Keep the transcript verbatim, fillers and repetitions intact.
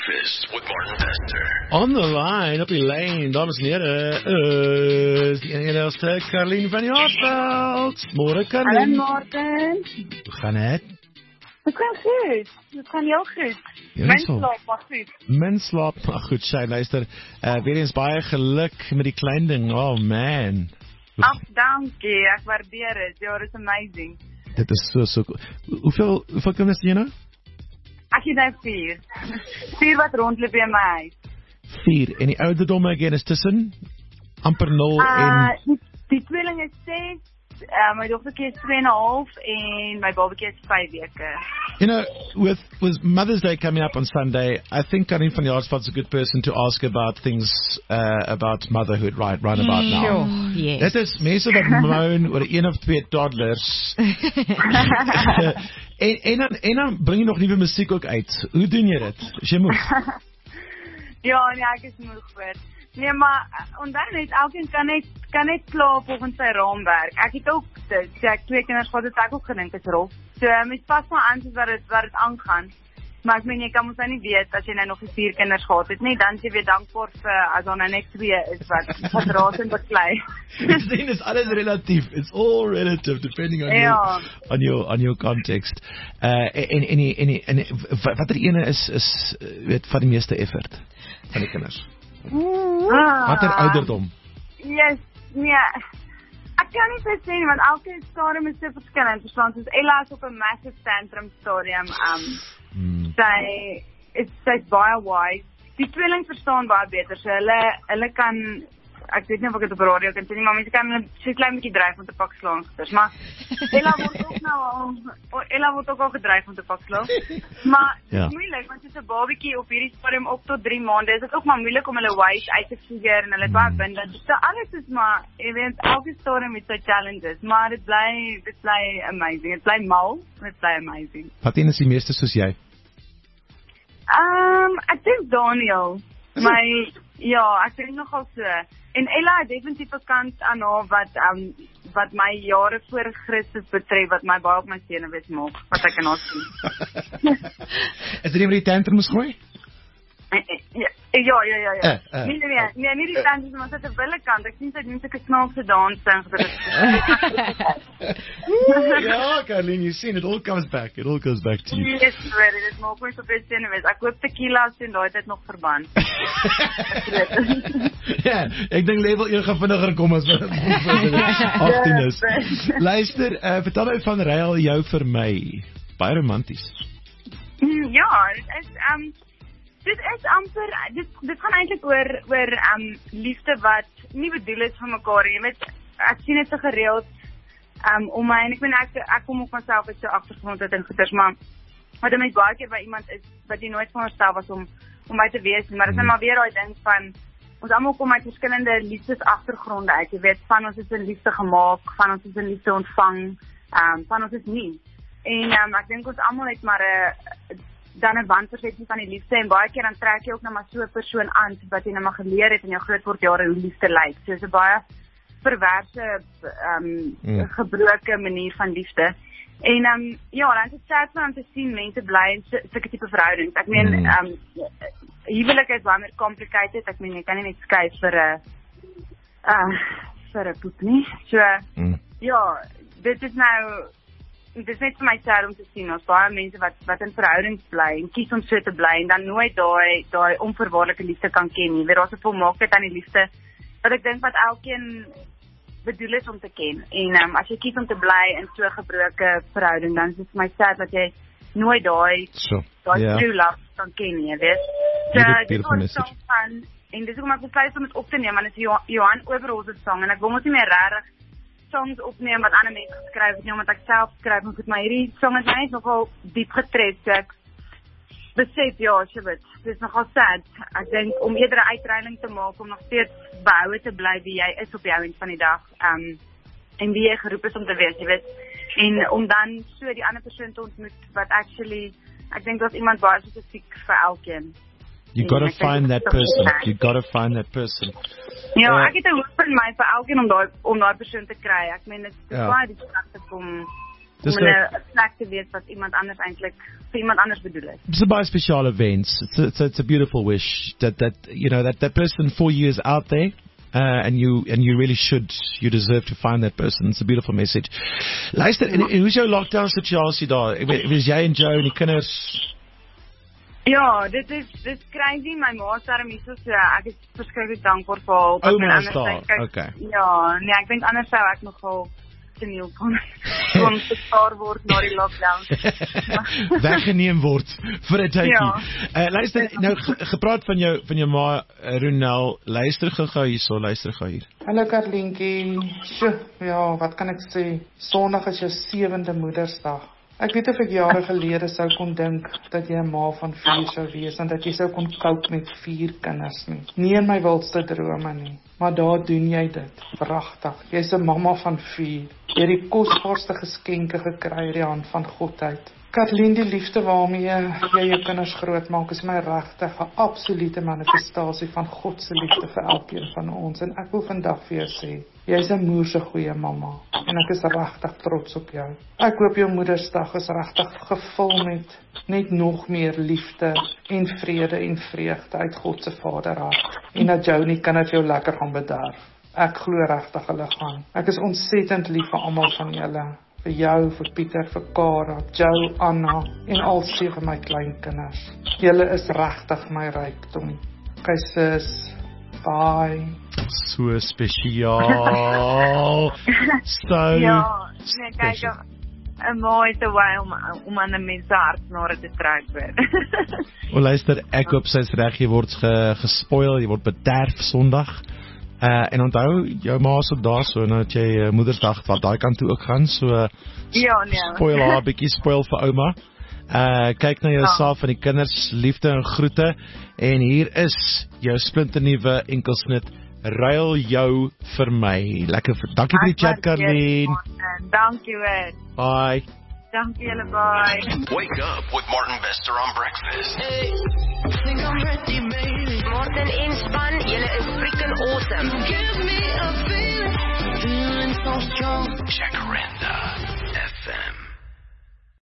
Breakfast with Martin Bester. On the line, op die lijn, dames en heren, is die enige eerste Carlien van Jaarsveld. Morgen, Carlien. Hallo, Martin. Hoe gaan het? Het gaat goed. Het gaat heel goed. Ja, Mijn zo. slaap was goed. Mijn slaap, maar goed, Shai, luister. Uh, weer eens baie geluk met die klein ding. Oh man. Ach, dankie. Ek waardeer het. Ja, dit is amazing. Dit is so, so cool. Hoeveel, hoeveel kinders het jy nou? Ek het nou vier. Vier wat rondloop in my huis. Vier. En die ouderdomme again is tussen? Amper nul Uh, en... die, die tweeling is ses. Uh, my dogtertjie is twee en 'n half en my babatjie is vyf weke. You know, with with Mother's Day coming up on Sunday, I think Karin van Jaarsveld is a good person to ask about things uh, about motherhood right right about now. Sure, yes. Dit is mense wat moan oor een of twee toddlers. en en dan en dan bring jy nog nuwe musiek ook uit. Hoe doen jy dit? Is jy moeg? Ja, nee, ek is moeg vir. Nee, maar onthou net, elkeen kan net kan net slaap volgens sy raamwerk. Ek het ook dit, so ek twee kinders gehad, het ek ook gedink is rof. So mens pas maar aan soos wat dit wat dit aangaan. Maar ek meen jy kan mos nou nie weet as jy nou nog die vier kinders gehad het nie, dan is jy weer dankbaar vir as daar nou net twee is wat wat raas en beklei. Dis nie, is alles relatief. It's all relative depending on ja. your on your on your context. Uh en en en en, en watter ene is is weet van die meeste effort van die kinders? Ah, Watter ouderdom? Yes, nee. Ek kan nie dit sê nie, want elke stadium is so verskillend. Verstaan, soos Ella is op 'n massive tantrum stadium. Um, Hmm. sy is sy's baie wise. Die tweeling verstaan baie beter. So hulle hulle kan, ek weet nie of ek dit op radio kan sê nie, maar mense kan so klein bietjie dryf om te pak slaan gister. Maar Ella word ook nou al Ella word ook al gedryf om te pak slaan. Maar Ja. dit is moeilik want soos 'n babatjie op hierdie stadium op tot drie maande is dit ook maar moeilik om hulle weight uit te figure en hulle mm. baie bindend. So alles is maar, jy weet, elke stadium het sy challenges, maar dit bly dit bly amazing. Dit bly mal, dit bly amazing. Wat een is die meeste soos jy? Um, ek dink Daniel. My ja, ek dink nogal so. En Ella het definitief 'n kant aan haar wat um wat my jare voor Christus betref, wat my baie op my senuwees maak, wat ek in haar sien. Is dit nie met die tantrums gooi? Ja, ja, ja, ja. ja. Uh, uh, nee, nee, nee, nee, nie die tantrums, maar sit 'n billekant. Ek sien sy doen sulke snaakse dansing. Ja, Carlien, you seen it all comes back. It all goes back to you. Yes, weet jy, dit maak my so baie senuwees. Ek hoop tequila sien daai tyd nog verband. Ja, ek dink level een gaan vinniger kom as wat agttien is. Luister, uh, vertel my van Ruil jou vir my. Baie romanties. Ja, dit is um dit is amper dit dit gaan eintlik oor oor um liefde wat nie bedoel is vir mekaar nie. Jy weet, ek sien dit so gereeld um om my en ek meen ek ek kom ook myself uit so agtergrond uit en goeters, maar wat ek baie keer by iemand is wat jy nooit veronderstel was om om my te wees, maar dit is maar weer daai ding van ons almal kom uit verskillende liefdesagtergronde uit. Jy weet, van ons is in liefde gemaak, van ons is in liefde ontvang, um van ons is nie. En um, ek dink ons almal het maar 'n dan 'n wanpersepsie van die liefde en baie keer dan trek jy ook nou maar so 'n persoon aan wat jy nou maar geleer het in jou grootword jare hoe liefde lyk. So 'n baie perverse um mm. gebroke manier van liefde. En um ja, dan is dit sad om te sien mense bly in sulke tipe verhoudings. Ek meen mm. um huwelik is baie meer complicated. Ek meen jy kan nie net skei vir 'n uh vir 'n poep nie. So mm. ja, dit is nou dit is net vir my sad om te sien, ons baie mense wat wat in verhoudings bly en kies om so te bly en dan nooit daai daai onvoorwaardelike liefde kan ken nie. Weet daar's 'n volmaaktheid aan die liefde wat ek dink wat elkeen bedoel is om te ken. En um, as jy kies om te bly in so 'n gebroke verhouding, dan is dit vir my sad dat jy nooit daai so, daai yeah. true love kan ken nie, weet. So dit is so van en dis hoekom ek besluit om dit op te neem, want dit is Johan Oberholz se song en ek wil mos nie meer regtig songs opneem wat ander mense geskryf het nie, omdat ek self skryf en goed, maar hierdie song is net nogal diep getref, so ek besef, ja, so wat, dit is nogal sad. Ek dink om eerder 'n uitreiling te maak, om nog steeds behoue te bly wie jy is op die einde van die dag, um, en wie jy geroep is om te wees, jy weet, en om dan so die ander persoon te ontmoet, wat actually, ek dink dat iemand baie spesifiek vir elkeen. You gotta find that person. You gotta find that person. Ja, uh, ek het 'n hoop in my vir elkeen om daai om daai persoon te kry. Ek meen dit is ja. baie die pragtig om Dis om 'n plek te wees wat iemand anders eintlik vir iemand anders bedoel is. It's a baie speciale wens. It's a, it's, a, it's a beautiful wish that that you know that that person for you is out there. Uh, and you and you really should, you deserve to find that person. It's a beautiful message. Luister, en, en hoe is jou lockdown situasie daar? Ek weet, was jy en Joe en die kinders? Ja, dit is dit is crazy. My ma sê daarom hier so, ek is verskriklik dankbaar vir haar. Oh, maar is daar, okay. Ja, nee, ek dink anders sou ek nogal toneel kon kon gespaar word na die lockdown. Weggeneem word vir 'n tydjie. Ja. Uh, luister, nou gepraat van jou van jou ma Ronel, luister gou hierso, luister gou hier. Hallo Karlientjie. Sjoe, ja, wat kan ek sê? Sondag is jou sewende Moedersdag. Ek weet of ek jare gelede sou kon dink dat jy 'n ma van vier sou wees en dat jy sou kon cope met vier kinders nie. Nie in my wildste drome nie. Maar daar doen jy dit. Pragtig. Jy's 'n mamma van vier. Jy het die kosbaarste geskenke gekry uit die hand van God uit. Karlien, die liefde waarmee jy jou kinders grootmaak is my regtig 'n absolute manifestasie van God se liefde vir elkeen van ons. En ek wil vandag vir jou sê, jy's 'n moer se goeie mamma en ek is regtig trots op jou. Ek hoop jou Moedersdag is regtig gevul met net nog meer liefde en vrede en vreugde uit God se Vaderhart. En dat jou nie kinders jou lekker gaan bederf. Ek glo regtig hulle gaan. Ek is ontsettend lief vir almal van julle. Vir jou, vir Pieter, vir Kara, Joe, Anna en al sewe my kleinkinders. Julle is regtig my rykdom. Okay sis, bye. So spesiaal. So Ja, nee, kyk, 'n ma is 'n way om om aan 'n mens se hartsnare te trek weer. O, luister, ek hoop sy's reg, jy word ge, gespoil, jy word bederf Sondag. Uh, en onthou, jou ma is ook daar so, nou dat jy uh, Moedersdag wat daai kant toe ook gaan, so uh, Ja, nee. spoil haar bietjie, spoil vir ouma. Uh, kyk na jouself en die kinders, liefde en groete. En hier is jou splinternuwe enkelsnit, Ruil jou vir my. Lekker, dankie vir die chat, Karlien. Dankie weer. Bye. Dankie julle, bye. Wake up with Martin Bester on breakfast. Hey, think I'm ready, baby. Martin en span, julle is freaking awesome. Give me a feeling, feeling so strong. Jacaranda F M.